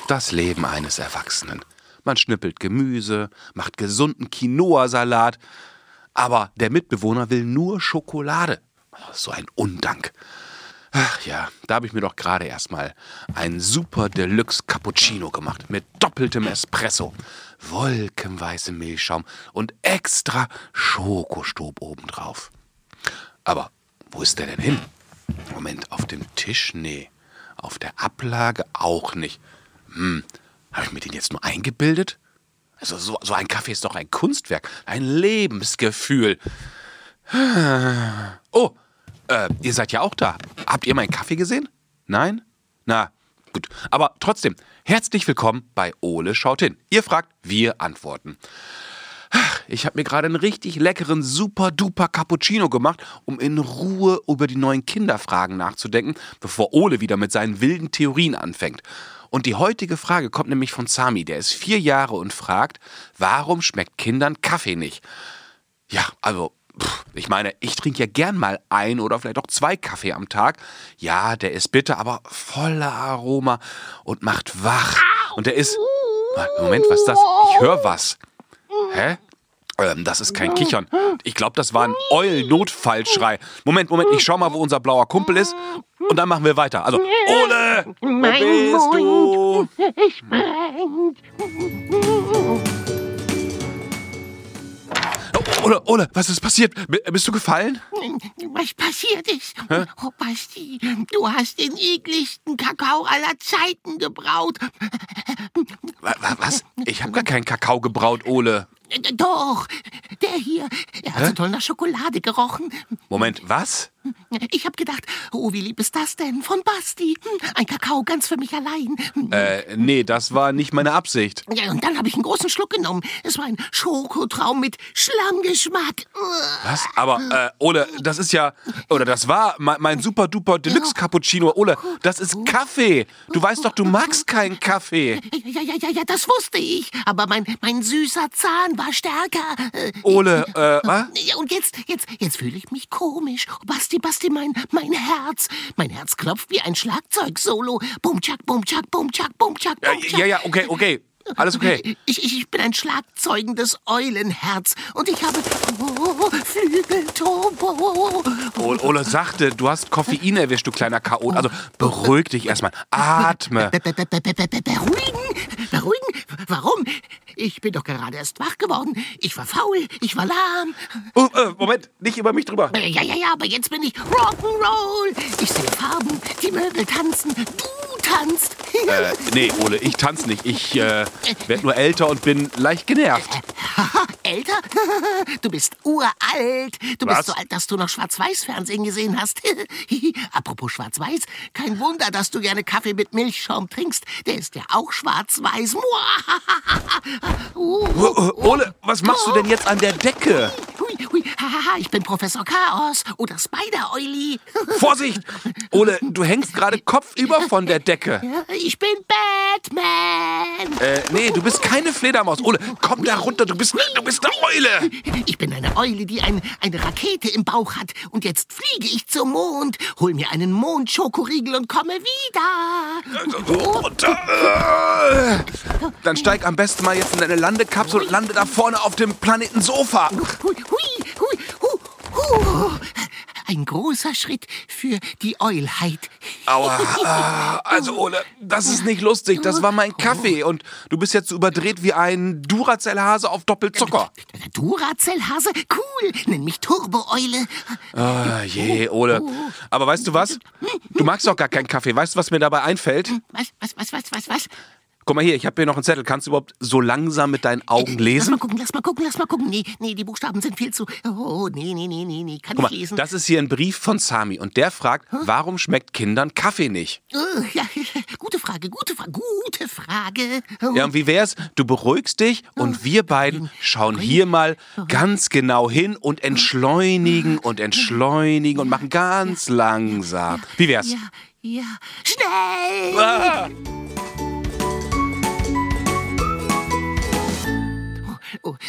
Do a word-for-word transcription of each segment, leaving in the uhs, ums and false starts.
Das Leben eines Erwachsenen. Man schnippelt Gemüse, macht gesunden Quinoa-Salat. Aber der Mitbewohner will nur Schokolade. So ein Undank. Ach ja, da habe ich mir doch gerade erstmal einen Super Deluxe Cappuccino gemacht. Mit doppeltem Espresso, wolkenweißem Milchschaum und extra Schokostob obendrauf. Aber wo ist der denn hin? Moment, auf dem Tisch? Nee. Auf der Ablage auch nicht. Hm, habe ich mir den jetzt nur eingebildet? Also so, so ein Kaffee ist doch ein Kunstwerk, ein Lebensgefühl. Oh, äh, ihr seid ja auch da. Habt ihr meinen Kaffee gesehen? Nein? Na, gut. Aber trotzdem, herzlich willkommen bei Ole schaut hin. Ihr fragt, wir antworten. Ich habe mir gerade einen richtig leckeren Super-Duper Cappuccino gemacht, um in Ruhe über die neuen Kinderfragen nachzudenken, bevor Ole wieder mit seinen wilden Theorien anfängt. Und die heutige Frage kommt nämlich von Sami, der ist vier Jahre und fragt, warum schmeckt Kindern Kaffee nicht? Ja, also, pff, ich meine, ich trinke ja gern mal ein oder vielleicht auch zwei Kaffee am Tag. Ja, der ist bitter, aber voller Aroma und macht wach. Und der ist... Moment, was ist das? Ich höre was. Hä? Ähm, das ist kein Kichern. Ich glaube, das war ein Eul-Notfallschrei. Moment, Moment, ich schau mal, wo unser blauer Kumpel ist. Und dann machen wir weiter. Also, Ole, wo bist du? Es brennt. Oh, Ole, Ole, was ist passiert? B- bist du gefallen? Was passiert ist? Hä? Oh, Basti, du hast den ekligsten Kakao aller Zeiten gebraut. Wa- wa- Was? Ich habe gar keinen Kakao gebraut, Ole. Doch, der hier, er hat Hä? so toll nach Schokolade gerochen. Moment, was? Ich hab gedacht, oh, wie lieb ist das denn von Basti? Ein Kakao ganz für mich allein. Äh, nee, das war nicht meine Absicht. Ja, und dann habe ich einen großen Schluck genommen. Es war ein Schokotraum mit Schlammgeschmack. Was? Aber, äh, Ole, das ist ja, oder das war mein, mein super-duper Deluxe-Cappuccino. Ole, das ist Kaffee. Du weißt doch, du magst keinen Kaffee. Ja, ja, ja, ja, das wusste ich. Aber mein, mein süßer Zahn war stärker. Äh, Ole, äh, was? Ja, und jetzt, jetzt, jetzt fühle ich mich komisch. Basti, Basti, mein, mein Herz. Mein Herz klopft wie ein Schlagzeug-Solo. Bum-tschak, bum-tschak, bum-tschak, bumtschak, Ja, bumtschak. ja, ja, okay, okay. Alles okay. Ich, ich, ich bin ein schlagzeugendes Eulenherz und ich habe oh, Flügelturbo. Ole, Ole sagte, du hast Koffein erwischt, du kleiner Chaot. Also beruhig dich erstmal. Atme. Be- be- be- be- be- be- Beruhigen? Beruhigen? Warum? Ich bin doch gerade erst wach geworden. Ich war faul, ich war lahm. Oh, äh, Moment, nicht über mich drüber. Ja, ja, ja, aber jetzt bin ich Rock'n'Roll. Ich sehe Farben, die Möbel tanzen, du tanzt. Äh, nee, Ole, ich tanze nicht. Ich äh, werde nur älter und bin leicht genervt. Haha, älter? Du bist uralt. Du Was? bist so alt, dass du noch Schwarz-Weiß-Fernsehen gesehen hast. Apropos Schwarz-Weiß, kein Wunder, dass du gerne Kaffee mit Milchschaum trinkst. Der ist ja auch schwarz-weiß. Oh, oh, Ole, was machst du denn jetzt an der Decke? Hui, hui, hahaha, ich bin Professor Chaos oder Spider-Euli. Vorsicht! Ole, du hängst gerade kopfüber von der Decke. Ich bin Batman. Äh, nee, du bist keine Fledermaus. Ole, komm da runter, du bist, du bist eine Eule. Ich bin eine Eule, die ein, eine Rakete im Bauch hat. Und jetzt fliege ich zum Mond, hol mir einen Mondschokoriegel und komme wieder. So, runter. Äh. Dann steig am besten mal jetzt in deine Landekapsel und lande da vorne auf dem Planeten Sofa. Hui, hui, hui, hu, hu. Ein großer Schritt für die Eulheit. Aua. Ah, also, Ole, das ist nicht lustig. Das war mein Kaffee. Und du bist jetzt so überdreht wie ein Duracell-Hase auf Doppelzucker. Duracell-Hase? Cool. Nenn mich Turbo-Eule. Ah, je, Ole. Aber weißt du was? Du magst doch gar keinen Kaffee. Weißt du, was mir dabei einfällt? Was, was, was, was, was, was? Guck mal hier, ich habe hier noch einen Zettel. Kannst du überhaupt so langsam mit deinen Augen Lass lesen? mal gucken, lass mal gucken, lass mal gucken. Nee, nee, die Buchstaben sind viel zu... Oh, nee, nee, nee, nee, nee, kann Guck ich mal, lesen. das ist hier ein Brief von Sami und der fragt, warum schmeckt Kindern Kaffee nicht? Oh, ja, gute Frage, gute Frage, gute Frage. Oh. Ja, und wie wär's? Du beruhigst dich und wir beiden schauen hier mal ganz genau hin und entschleunigen und entschleunigen und machen ganz langsam. Wie wär's? Ja, ja, schnell! Ah! Oh, oh, oh,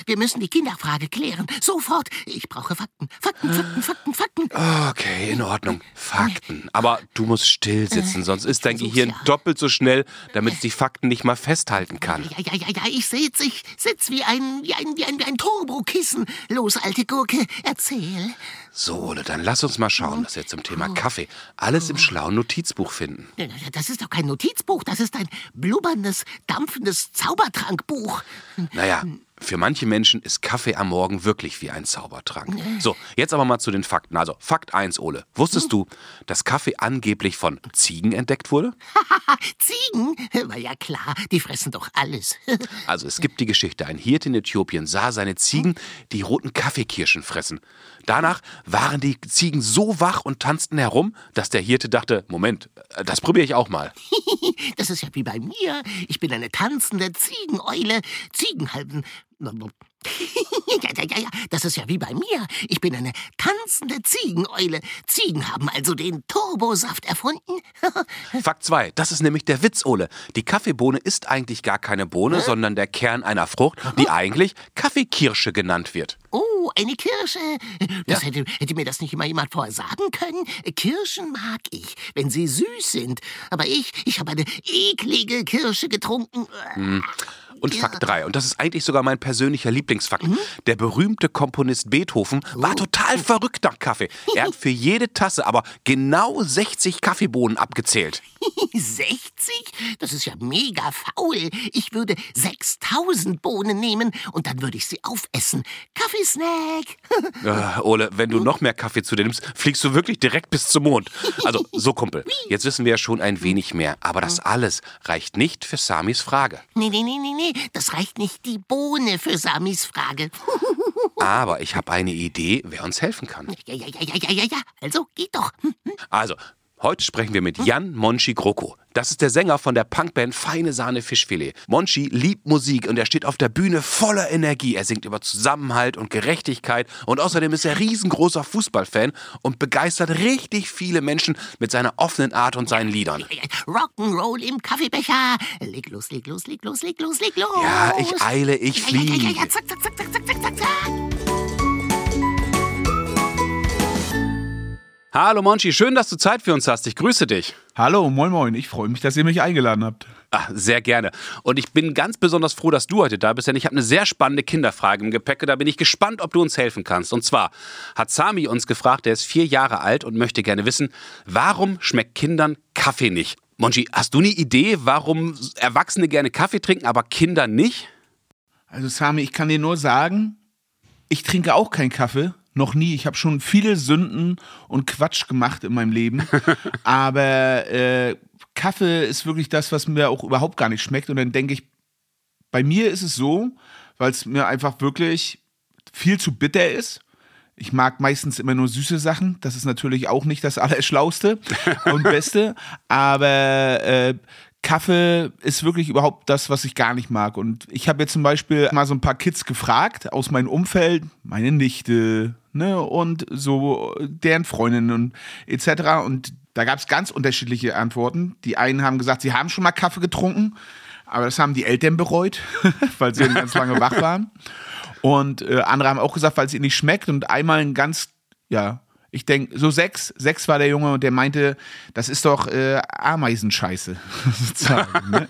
wir müssen die Kinderfrage klären. Sofort. Ich brauche Fakten. Fakten, Fakten, Fakten, Fakten. Okay, in Ordnung. Fakten. Aber du musst still sitzen, sonst ist dein Gehirn ja. doppelt so schnell, damit es die Fakten nicht mal festhalten kann. Ja, ja, ja, ja, ich sitz, ich sitz wie ein, wie ein, wie ein, wie ein Turbokissen. Los, alte Gurke, erzähl. So, Ole, dann lass uns mal schauen, dass wir zum Thema Kaffee alles im schlauen Notizbuch finden. Das ist doch kein Notizbuch, das ist ein blubberndes, dampfendes Zaubertrankbuch. Naja, für manche Menschen ist Kaffee am Morgen wirklich wie ein Zaubertrank. So, jetzt aber mal zu den Fakten. Also, Fakt eins, Ole. Wusstest du, dass Kaffee angeblich von Ziegen entdeckt wurde? Ziegen? War ja klar, die fressen doch alles. Also, es gibt die Geschichte, ein Hirte in Äthiopien sah seine Ziegen die roten Kaffeekirschen fressen. Danach waren die Ziegen so wach und tanzten herum, dass der Hirte dachte, Moment, das probiere ich auch mal. Das ist ja wie bei mir. Ich bin eine tanzende Ziegeneule. Ziegenhalben. Ja, ja, ja, ja, das ist ja wie bei mir. Ich bin eine tanzende Ziegeneule. Ziegen haben also den Turbosaft erfunden. Fakt zwei, das ist nämlich der Witz, Ole. Die Kaffeebohne ist eigentlich gar keine Bohne, Hä? sondern der Kern einer Frucht, die eigentlich Kaffeekirsche genannt wird. Oh, eine Kirsche. Das Ja. hätte, hätte mir das nicht immer jemand vorher sagen können. Kirschen mag ich, wenn sie süß sind. Aber ich, ich habe eine eklige Kirsche getrunken. Hm. Und Ja. Fakt drei, und das ist eigentlich sogar mein persönlicher Lieblingsfakt. Der berühmte Komponist Beethoven war total verrückt nach Kaffee. Er hat für jede Tasse aber genau sechzig Kaffeebohnen abgezählt. sechzig? Das ist ja mega faul. Ich würde sechstausend Bohnen nehmen und dann würde ich sie aufessen. Kaffeesnack. Äh, Ole, wenn du noch mehr Kaffee zu dir nimmst, fliegst du wirklich direkt bis zum Mond. Also, so Kumpel, jetzt wissen wir ja schon ein wenig mehr. Aber das alles reicht nicht für Samis Frage. Nee, nee, nee, nee, nee. Das reicht nicht die Bohne für Samis Frage. Aber ich habe eine Idee, wer uns helfen kann. Ja, ja, ja, ja, ja, ja, ja. Also, geht doch. Hm, hm. Also, heute sprechen wir mit Jan Monchi GroKo. Das ist der Sänger von der Punkband Feine Sahne Fischfilet. Monchi liebt Musik und er steht auf der Bühne voller Energie. Er singt über Zusammenhalt und Gerechtigkeit und außerdem ist er riesengroßer Fußballfan und begeistert richtig viele Menschen mit seiner offenen Art und seinen Liedern. Rock'n'Roll im Kaffeebecher. Leg los, leg los, leg los, leg los, leg los. Ja, ich eile, ich Ja, ja, ja, ja, fliege. ja, zack, zack, zack, zack, zack, zack, zack, zack. Hallo Monchi, schön, dass du Zeit für uns hast. Ich grüße dich. Hallo, moin moin, ich freue mich, dass ihr mich eingeladen habt. Ah, sehr gerne. Und ich bin ganz besonders froh, dass du heute da bist, denn ich habe eine sehr spannende Kinderfrage im Gepäck. Da bin ich gespannt, ob du uns helfen kannst. Und zwar hat Sami uns gefragt, der ist vier Jahre alt und möchte gerne wissen, warum schmeckt Kindern Kaffee nicht? Monchi, hast du eine Idee, warum Erwachsene gerne Kaffee trinken, aber Kinder nicht? Also Sami, ich kann dir nur sagen, ich trinke auch keinen Kaffee, noch nie. Ich habe schon viele Sünden und Quatsch gemacht in meinem Leben, aber äh, Kaffee ist wirklich das, was mir auch überhaupt gar nicht schmeckt. Und dann denke ich, bei mir ist es so, weil es mir einfach wirklich viel zu bitter ist. Ich mag meistens immer nur süße Sachen. Das ist natürlich auch nicht das Allerschlauste und Beste. Aber äh, Kaffee ist wirklich überhaupt das, was ich gar nicht mag. Und ich habe jetzt zum Beispiel mal so ein paar Kids gefragt aus meinem Umfeld, meine Nichte, ne, und so deren Freundinnen und et cetera. Und da gab es ganz unterschiedliche Antworten. Die einen haben gesagt, sie haben schon mal Kaffee getrunken, aber das haben die Eltern bereut, weil sie ganz lange wach waren. Und äh, andere haben auch gesagt, weil es ihnen nicht schmeckt. Und einmal ein ganz, ja, ich denke, so sechs, sechs war der Junge und der meinte, das ist doch äh, Ameisenscheiße, sozusagen. Ne?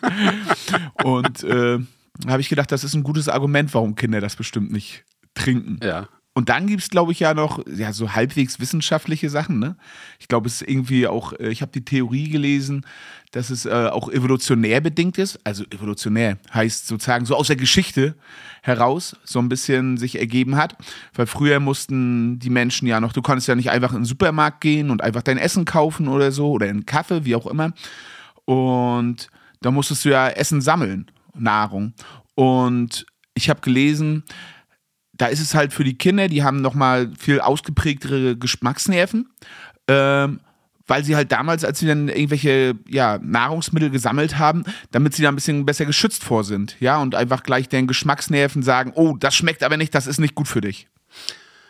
Und äh, da habe ich gedacht, das ist ein gutes Argument, warum Kinder das bestimmt nicht trinken. Ja. Und dann gibt es, glaube ich, ja noch ja, so halbwegs wissenschaftliche Sachen. Ne? Ich glaube, es ist irgendwie auch, äh, ich habe die Theorie gelesen, dass es äh, auch evolutionär bedingt ist. Also evolutionär heißt sozusagen so aus der Geschichte heraus so ein bisschen sich ergeben hat. Weil früher mussten die Menschen ja noch, du konntest ja nicht einfach in den Supermarkt gehen und einfach dein Essen kaufen oder so oder einen Kaffee, wie auch immer. Und da musstest du ja Essen sammeln, Nahrung. Und ich habe gelesen, da ist es halt für die Kinder, die haben nochmal viel ausgeprägtere Geschmacksnerven, ähm, weil sie halt damals, als sie dann irgendwelche ja, Nahrungsmittel gesammelt haben, damit sie da ein bisschen besser geschützt vor sind, ja, und einfach gleich den Geschmacksnerven sagen, oh, das schmeckt aber nicht, das ist nicht gut für dich.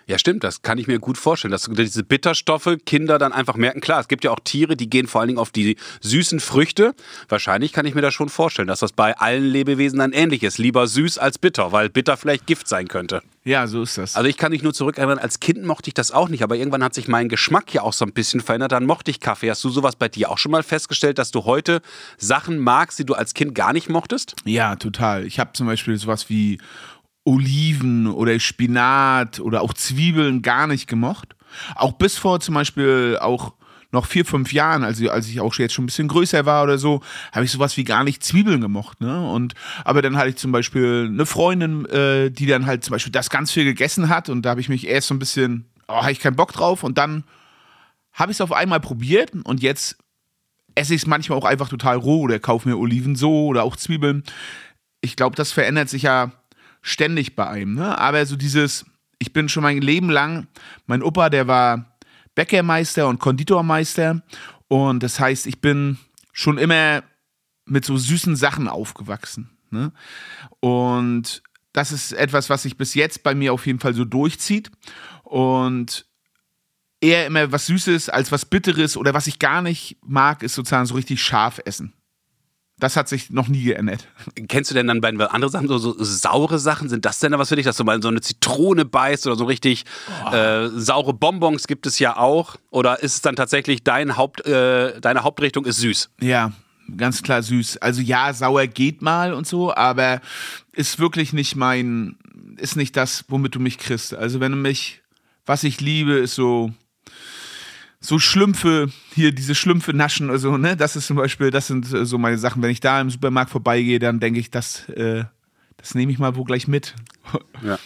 Ja, stimmt, das kann ich mir gut vorstellen, dass diese Bitterstoffe Kinder dann einfach merken. Klar, es gibt ja auch Tiere, die gehen vor allen Dingen auf die süßen Früchte. Wahrscheinlich kann ich mir das schon vorstellen, dass das bei allen Lebewesen dann ähnlich ist. Lieber süß als bitter, weil bitter vielleicht Gift sein könnte. Ja, so ist das. Also ich kann mich nur zurückerinnern, als Kind mochte ich das auch nicht, aber irgendwann hat sich mein Geschmack ja auch so ein bisschen verändert, dann mochte ich Kaffee. Hast du sowas bei dir auch schon mal festgestellt, dass du heute Sachen magst, die du als Kind gar nicht mochtest? Ja, total. Ich habe zum Beispiel sowas wie Oliven oder Spinat oder auch Zwiebeln gar nicht gemocht. Auch bis vor zum Beispiel auch noch vier, fünf Jahren, also als ich auch jetzt schon ein bisschen größer war oder so, habe ich sowas wie gar nicht Zwiebeln gemocht. Ne? Und, aber dann hatte ich zum Beispiel eine Freundin, äh, die dann halt zum Beispiel das ganz viel gegessen hat und da habe ich mich erst so ein bisschen, oh, habe ich keinen Bock drauf und dann habe ich es auf einmal probiert und jetzt esse ich es manchmal auch einfach total roh oder kaufe mir Oliven so oder auch Zwiebeln. Ich glaube, das verändert sich ja ständig bei einem, ne? Aber so dieses, ich bin schon mein Leben lang, mein Opa, der war Bäckermeister und Konditormeister und das heißt, ich bin schon immer mit so süßen Sachen aufgewachsen, ne? Und das ist etwas, was sich bis jetzt bei mir auf jeden Fall so durchzieht und eher immer was Süßes als was Bitteres oder was ich gar nicht mag, ist sozusagen so richtig scharf essen. Das hat sich noch nie geändert. Kennst du denn dann bei anderen Sachen so, so saure Sachen? Sind das denn da was für dich, dass du mal so eine Zitrone beißt oder so richtig oh. äh, saure Bonbons gibt es ja auch? Oder ist es dann tatsächlich dein Haupt, äh, deine Hauptrichtung ist süß? Ja, ganz klar süß. Also ja, sauer geht mal und so, aber ist wirklich nicht mein, ist nicht das, womit du mich kriegst. Also wenn du mich, was ich liebe, ist so So Schlümpfe, hier diese Schlümpfe naschen oder so, ne? Das ist zum Beispiel, das sind so meine Sachen. Wenn ich da im Supermarkt vorbeigehe, dann denke ich, das, äh, das nehme ich mal wo gleich mit. Ja.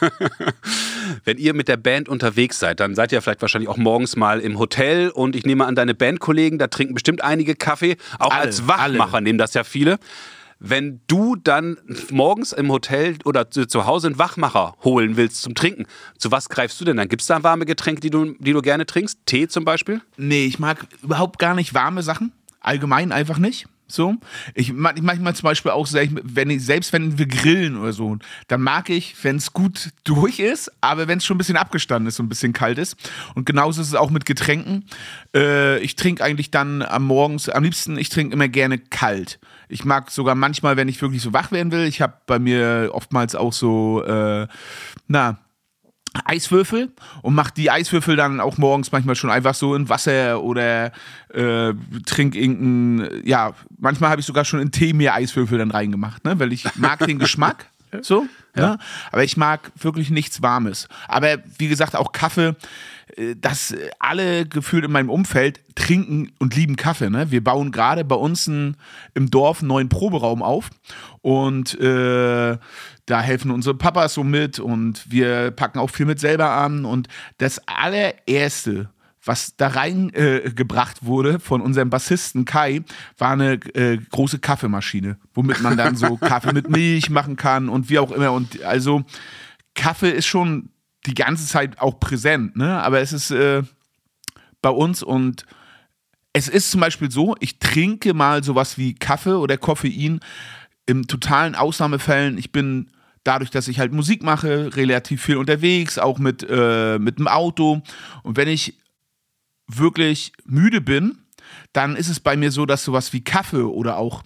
Wenn ihr mit der Band unterwegs seid, dann seid ihr vielleicht wahrscheinlich auch morgens mal im Hotel und ich nehme an, deine Bandkollegen, da trinken bestimmt einige Kaffee. Auch alle, als Wachmacher alle. nehmen das ja viele. Wenn du dann morgens im Hotel oder zu, zu Hause einen Wachmacher holen willst zum Trinken, zu was greifst du denn dann? Gibt es da warme Getränke, die du, die du gerne trinkst? Tee zum Beispiel? Nee, ich mag überhaupt gar nicht warme Sachen. Allgemein einfach nicht. So. Ich, ich manchmal zum Beispiel auch, wenn ich, selbst wenn wir grillen oder so, dann mag ich, wenn es gut durch ist, aber wenn es schon ein bisschen abgestanden ist und ein bisschen kalt ist. Und genauso ist es auch mit Getränken. Äh, ich trinke eigentlich dann am Morgens, am liebsten, ich trinke immer gerne kalt. Ich mag sogar manchmal, wenn ich wirklich so wach werden will, ich habe bei mir oftmals auch so, äh, na, Eiswürfel und mache die Eiswürfel dann auch morgens manchmal schon einfach so in Wasser oder äh, trinke irgendeinen, ja, manchmal habe ich sogar schon in Tee mir Eiswürfel dann reingemacht, ne, weil ich mag den Geschmack, so, ja. Ne? Aber ich mag wirklich nichts Warmes. Aber wie gesagt, auch Kaffee, dass alle gefühlt in meinem Umfeld trinken und lieben Kaffee. Ne? Wir bauen gerade bei uns ein, im Dorf einen neuen Proberaum auf und äh, da helfen unsere Papas so mit und wir packen auch viel mit selber an und das allererste, was da reingebracht äh, wurde von unserem Bassisten Kai, war eine äh, große Kaffeemaschine, womit man dann so Kaffee mit Milch machen kann und wie auch immer. Und also Kaffee ist schon die ganze Zeit auch präsent, ne? Aber es ist äh, bei uns und es ist zum Beispiel so, ich trinke mal sowas wie Kaffee oder Koffein in totalen Ausnahmefällen. Ich bin dadurch, dass ich halt Musik mache, relativ viel unterwegs, auch mit, äh, mit dem Auto. Und wenn ich wirklich müde bin, dann ist es bei mir so, dass sowas wie Kaffee oder auch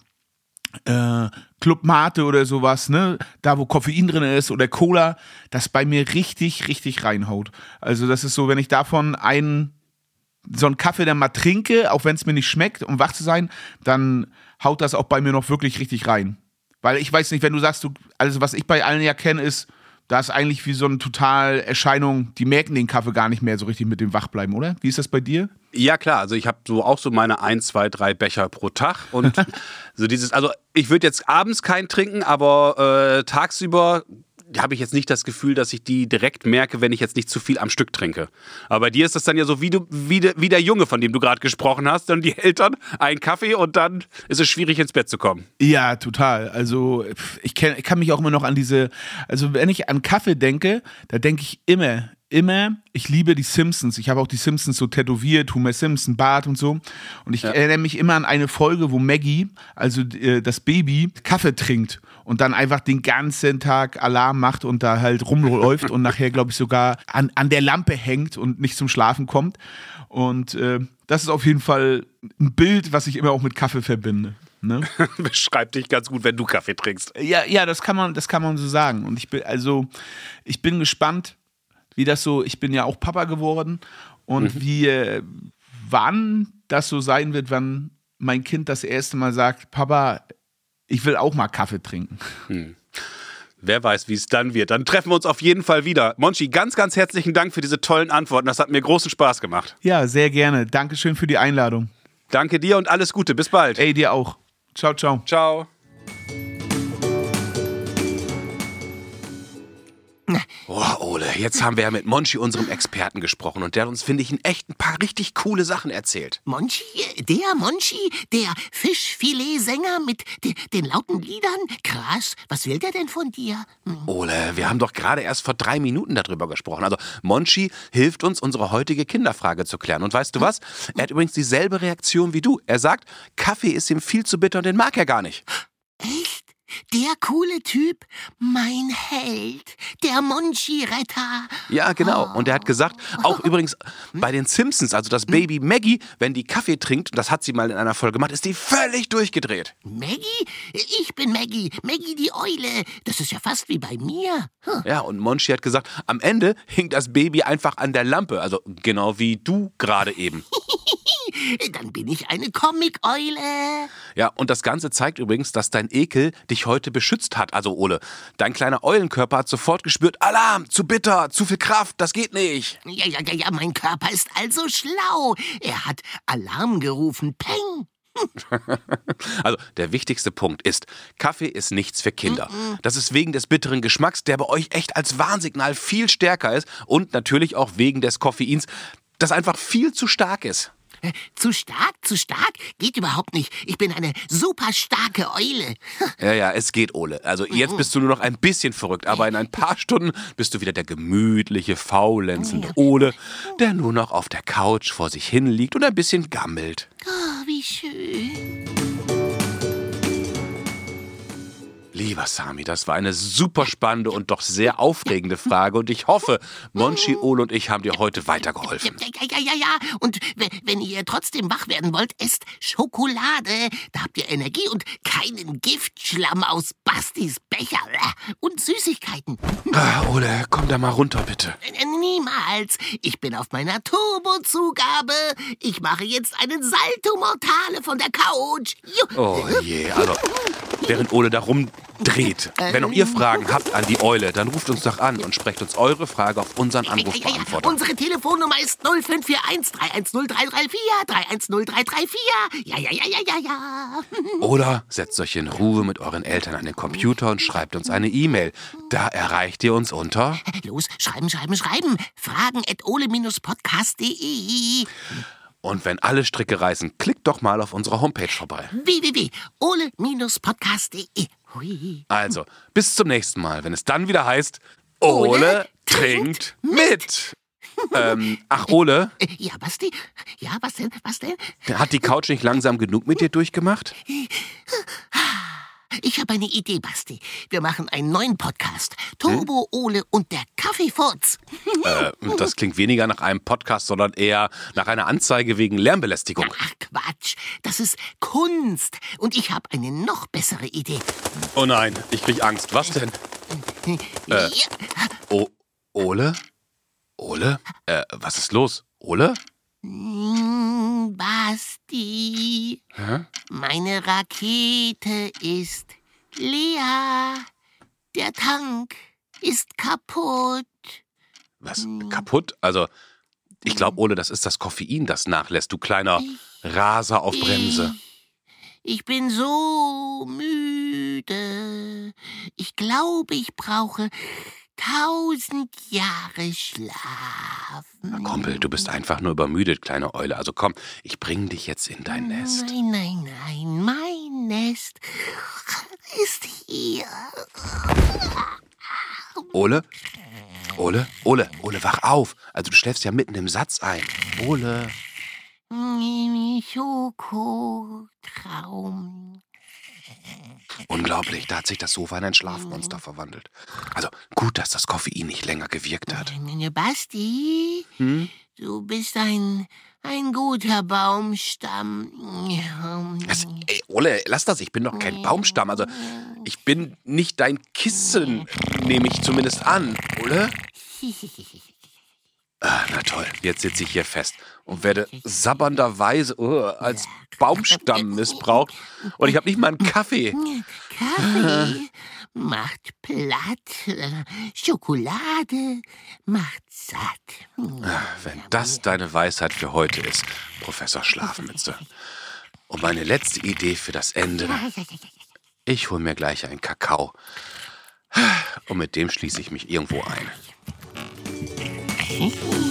äh, Club Mate oder sowas, ne, da wo Koffein drin ist oder Cola, das bei mir richtig, richtig reinhaut. Also das ist so, wenn ich davon einen, so einen Kaffee dann mal trinke, auch wenn es mir nicht schmeckt, um wach zu sein, dann haut das auch bei mir noch wirklich richtig rein. Weil ich weiß nicht, wenn du sagst, du, also was ich bei allen ja kenne, ist, da ist eigentlich wie so eine total Erscheinung, die merken den Kaffee gar nicht mehr so richtig mit dem Wachbleiben, oder? Wie ist das bei dir? Ja, klar. Also ich habe so auch so meine ein, zwei, drei Becher pro Tag. Und so dieses, also ich würde jetzt abends keinen trinken, aber äh, tagsüber habe ich jetzt nicht das Gefühl, dass ich die direkt merke, wenn ich jetzt nicht zu viel am Stück trinke. Aber bei dir ist das dann ja so wie, du, wie, de, wie der Junge, von dem du gerade gesprochen hast. Dann die Eltern, einen Kaffee und dann ist es schwierig, ins Bett zu kommen. Ja, total. Also ich, kenn, ich kann mich auch immer noch an diese, also wenn ich an Kaffee denke, da denke ich immer, immer, ich liebe die Simpsons. Ich habe auch die Simpsons so tätowiert, Homer Simpson, Bart und so. Und ich ja. erinnere mich immer an eine Folge, wo Maggie, also äh, das Baby, Kaffee trinkt und dann einfach den ganzen Tag Alarm macht und da halt rumläuft und nachher, glaube ich, sogar an, an der Lampe hängt und nicht zum Schlafen kommt. Und äh, das ist auf jeden Fall ein Bild, was ich immer auch mit Kaffee verbinde. Ne? Beschreibt dich ganz gut, wenn du Kaffee trinkst. Ja, ja, das kann man, das kann man so sagen. Und ich bin, also, ich bin gespannt, wie das so, ich bin ja auch Papa geworden und mhm. wie, äh, wann das so sein wird, wann mein Kind das erste Mal sagt, Papa, ich will auch mal Kaffee trinken. Hm. Wer weiß, wie es dann wird. Dann treffen wir uns auf jeden Fall wieder. Monchi, ganz, ganz herzlichen Dank für diese tollen Antworten. Das hat mir großen Spaß gemacht. Ja, sehr gerne. Dankeschön für die Einladung. Danke dir und alles Gute. Bis bald. Ey, dir auch. Ciao, ciao. Ciao. Oh, Ole, jetzt haben wir ja mit Monchi, unserem Experten, gesprochen und der hat uns, finde ich, in echt ein paar richtig coole Sachen erzählt. Monchi? Der Monchi? Der Fischfiletsänger mit de, den lauten Liedern? Krass, was will der denn von dir? Hm. Ole, wir haben doch gerade erst vor drei Minuten darüber gesprochen. Also Monchi hilft uns, unsere heutige Kinderfrage zu klären. Und weißt du was? Er hat übrigens dieselbe Reaktion wie du. Er sagt, Kaffee ist ihm viel zu bitter und den mag er gar nicht. Echt? Der coole Typ, mein Held, der Monchi-Retter. Ja, genau. Und er hat gesagt, auch übrigens bei den Simpsons, also das Baby Maggie, wenn die Kaffee trinkt, das hat sie mal in einer Folge gemacht, ist die völlig durchgedreht. Maggie? Ich bin Maggie, Maggie die Eule. Das ist ja fast wie bei mir. Hm. Ja, und Monchi hat gesagt, am Ende hing das Baby einfach an der Lampe, also genau wie du gerade eben. Dann bin ich eine Comic-Eule. Ja, und das Ganze zeigt übrigens, dass dein Ekel dich heute beschützt hat. Also Ole, dein kleiner Eulenkörper hat sofort gespürt, Alarm, zu bitter, zu viel Kraft, das geht nicht. Ja, ja, ja, ja, mein Körper ist also schlau. Er hat Alarm gerufen, Peng. Also der wichtigste Punkt ist, Kaffee ist nichts für Kinder. Das ist wegen des bitteren Geschmacks, der bei euch echt als Warnsignal viel stärker ist und natürlich auch wegen des Koffeins, das einfach viel zu stark ist. Zu stark, zu stark? Geht überhaupt nicht. Ich bin eine super starke Eule. Ja, ja, es geht, Ole. Also jetzt bist du nur noch ein bisschen verrückt, aber in ein paar Stunden bist du wieder der gemütliche, faulenzende Ole, der nur noch auf der Couch vor sich hin liegt und ein bisschen gammelt. Oh, wie schön. Lieber Sami, das war eine super spannende und doch sehr aufregende Frage und ich hoffe, Monchi, Ole und ich haben dir heute weitergeholfen. Ja, ja, ja, ja, ja. Und wenn ihr trotzdem wach werden wollt, esst Schokolade. Da habt ihr Energie und keinen Giftschlamm aus Bastis Becher. Und Süßigkeiten. Ah, Ole, komm da mal runter, bitte. Niemals. Ich bin auf meiner Turbozugabe. Ich mache jetzt einen Salto Mortale von der Couch. Juhu. Oh je, also während Ole da rumdreht. Wenn auch ihr Fragen habt an die Eule, dann ruft uns doch an und sprecht uns eure Frage auf unseren Anrufbeantworter. Unsere Telefonnummer ist null fünf vier eins drei eins null drei drei vier drei eins null drei drei vier. Ja, ja, ja, ja, ja, ja. Oder setzt euch in Ruhe mit euren Eltern an den Computer und schreibt uns eine E-Mail. Da erreicht ihr uns unter... Los, schreiben, schreiben, schreiben. Fragen at ole podcast punkt de. Und wenn alle Stricke reißen, klickt doch mal auf unserer Homepage vorbei. w w w punkt ole podcast punkt de. Hui. Also, bis zum nächsten Mal, wenn es dann wieder heißt, Ole, Ole trinkt mit. ähm, ach, Ole? Ja, Basti? Ja, was denn? Was denn? Hat die Couch nicht langsam genug mit dir durchgemacht? Ich habe eine Idee, Basti. Wir machen einen neuen Podcast. Turbo, hm? Ole und der Kaffeefurz. Äh, das klingt weniger nach einem Podcast, sondern eher nach einer Anzeige wegen Lärmbelästigung. Ach, Quatsch. Das ist Kunst. Und ich habe eine noch bessere Idee. Oh nein, ich krieg Angst. Was denn? Äh, oh, Ole? Ole? Äh, was ist los? Ole? Mm, Basti, Hä? Meine Rakete ist leer. Der Tank ist kaputt. Was? Kaputt? Also, ich glaube, Ole, das ist das Koffein, das nachlässt, du kleiner ich, Raser auf Bremse. Ich, ich bin so müde. Ich glaube, ich brauche tausend Jahre Schlaf. Na, Kumpel, du bist einfach nur übermüdet, kleine Eule. Also komm, ich bring dich jetzt in dein Nest. Nein, nein, nein, mein Nest ist hier. Ole? Ole, Ole, Ole, wach auf. Also du schläfst ja mitten im Satz ein. Ole. Schokotraum. Unglaublich, da hat sich das Sofa in ein Schlafmonster verwandelt. Also gut, dass das Koffein nicht länger gewirkt hat. Basti, Hm? du bist ein, ein guter Baumstamm. Was? Ey, Ole, lass das, ich bin doch kein Baumstamm. Also ich bin nicht dein Kissen, nehme ich zumindest an, Ole? Ah, na toll, jetzt sitze ich hier fest und werde sabbernderweise uh, als Baumstamm missbraucht. Und ich habe nicht mal einen Kaffee. Kaffee macht platt, Schokolade macht satt. Wenn das deine Weisheit für heute ist, Professor Schlafmütze. Und meine letzte Idee für das Ende. Ich hole mir gleich einen Kakao. Und mit dem schließe ich mich irgendwo ein.